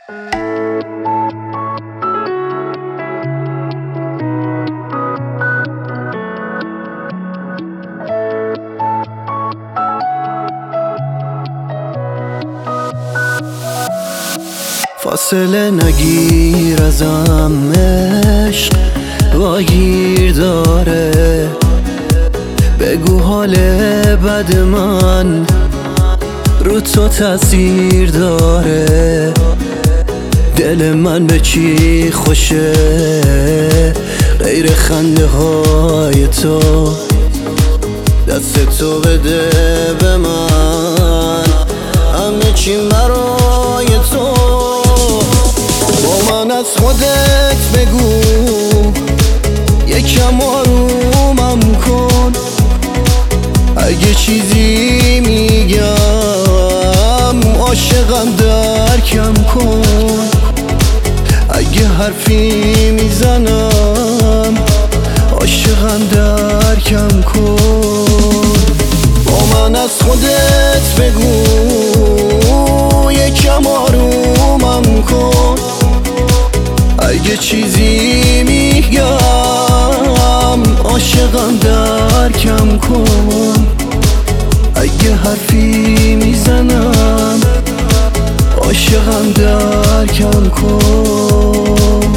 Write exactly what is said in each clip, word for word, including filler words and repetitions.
فاصله نگیر ازم عشق واگیر داره، بگو حال بد من رو تو تاثیر داره. دل من به چی خوشه غیر خنده های تو، دست تو بده به من همه چی برای تو. با من از خودت بگو یکم آرومم کن، اگه چیزی میگم عاشقم درکم کن، اگه حرفی میزنم عاشقم درکم کن. با من از خودت بگو یکم آرومم کن، اگه چیزی میگم عاشقم درکم کن، اگه حرفی میزنم عاشقم درکم کن.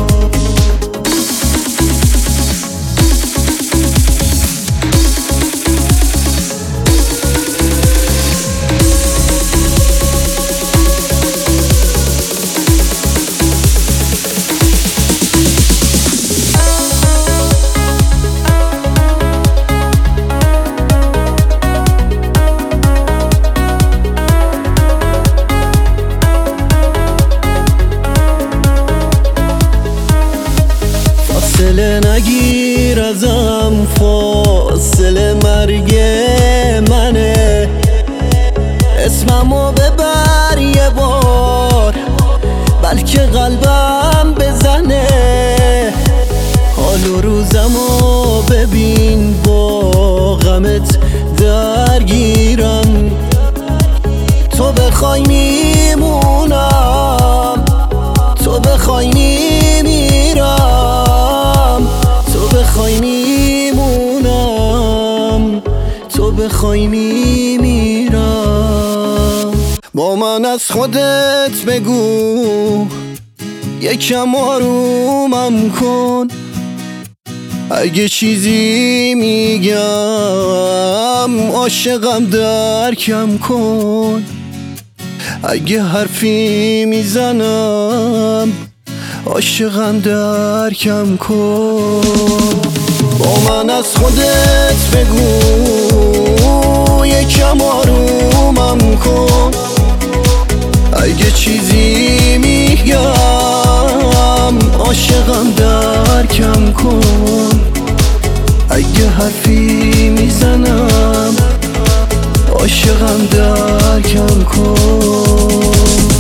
فاصله نگیر ازم، فاصله مرگ منه. اسممو ببر یه بار بلکه قلبم بزنه، حال و روزمو ببین با غمت درگیرم. تو بخوای میمونم، تو بخوای میمیرم، تو بخوای میمونم، تو بخوای میمیرم. با من از خودت بگو یکم آرومم کن، اگه چیزی میگم عاشقم درکم کن، اگه حرفی میزنم عاشقم درکم کن. با من از خودت بگو یکم آرومم کن، اگه چیزی میگم عاشقم درکم کن، اگه حرفی میزنم عاشقم درکم کن.